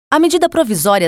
A medida provisória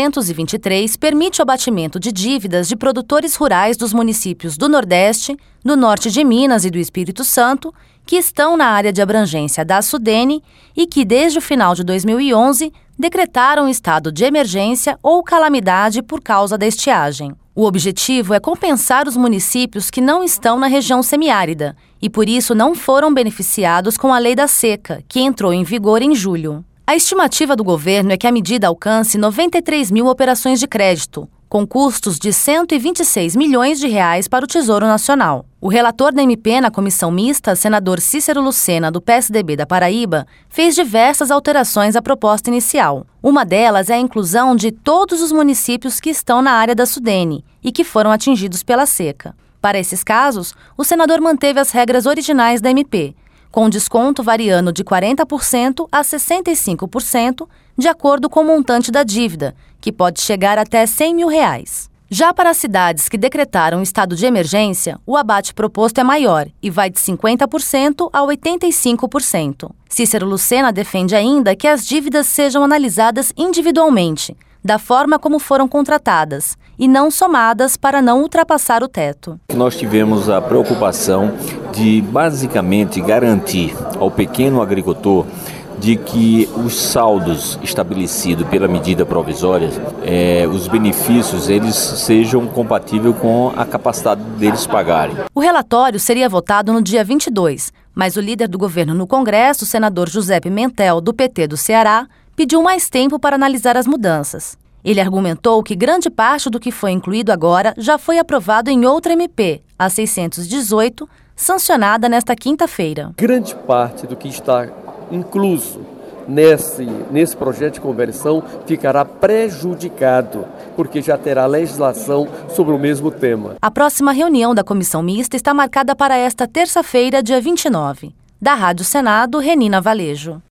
623 permite o abatimento de dívidas de produtores rurais dos municípios do Nordeste, do Norte de Minas e do Espírito Santo, que estão na área de abrangência da SUDENE e que, desde o final de 2011, decretaram estado de emergência ou calamidade por causa da estiagem. O objetivo é compensar os municípios que não estão na região semiárida e, por isso, não foram beneficiados com a Lei da Seca, que entrou em vigor em julho. A estimativa do governo é que a medida alcance 93 mil operações de crédito, com custos de R$ 126 milhões para o Tesouro Nacional. O relator da MP na comissão mista, senador Cícero Lucena, do PSDB da Paraíba, fez diversas alterações à proposta inicial. Uma delas é a inclusão de todos os municípios que estão na área da SUDENE e que foram atingidos pela seca. Para esses casos, o senador manteve as regras originais da MP, com desconto variando de 40% a 65%, de acordo com o montante da dívida, que pode chegar até R$ 100 mil. Já para as cidades que decretaram estado de emergência, o abate proposto é maior e vai de 50% a 85%. Cícero Lucena defende ainda que as dívidas sejam analisadas individualmente, da forma como foram contratadas, e não somadas para não ultrapassar o teto. Nós tivemos a preocupação de basicamente garantir ao pequeno agricultor de que os saldos estabelecidos pela medida provisória, os benefícios, eles sejam compatíveis com a capacidade deles pagarem. O relatório seria votado no dia 22, mas o líder do governo no Congresso, o senador José Pimentel, do PT do Ceará, pediu mais tempo para analisar as mudanças. Ele argumentou que grande parte do que foi incluído agora já foi aprovado em outra MP, a 618, sancionada nesta quinta-feira. Grande parte do que está incluso nesse projeto de conversão ficará prejudicado, porque já terá legislação sobre o mesmo tema. A próxima reunião da comissão mista está marcada para esta terça-feira, dia 29. Da Rádio Senado, Renina Valejo.